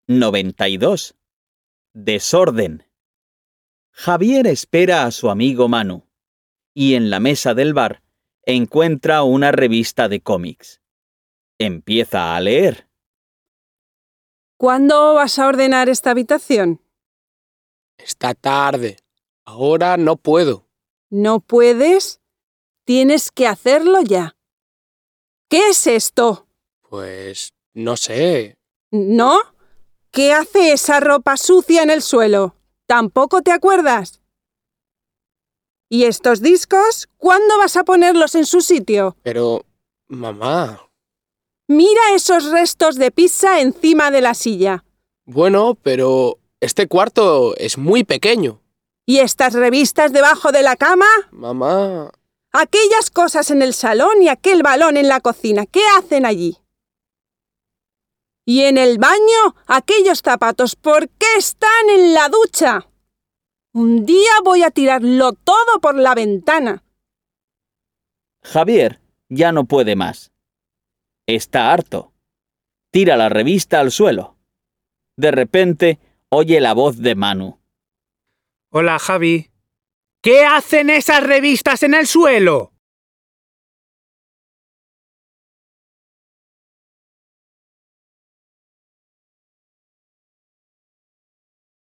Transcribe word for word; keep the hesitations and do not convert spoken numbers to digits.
noventa y dos. Desorden. Javier espera a su amigo Manu y en la mesa del bar encuentra una revista de cómics. Empieza a leer. ¿Cuándo vas a ordenar esta habitación? Esta tarde. Ahora no puedo. ¿No puedes? Tienes que hacerlo ya. ¿Qué es esto? Pues no sé. ¿No? ¿Qué hace esa ropa sucia en el suelo? ¿Tampoco te acuerdas? ¿Y estos discos? ¿Cuándo vas a ponerlos en su sitio? Pero, mamá... Mira esos restos de pizza encima de la silla. Bueno, pero este cuarto es muy pequeño. ¿Y estas revistas debajo de la cama? Mamá... Aquellas cosas en el salón y aquel balón en la cocina, ¿qué hacen allí? Y en el baño, aquellos zapatos, ¿por qué están en la ducha? Un día voy a tirarlo todo por la ventana. Javier ya no puede más. Está harto. Tira la revista al suelo. De repente, oye la voz de Manu. Hola, Javi. ¿Qué hacen esas revistas en el suelo?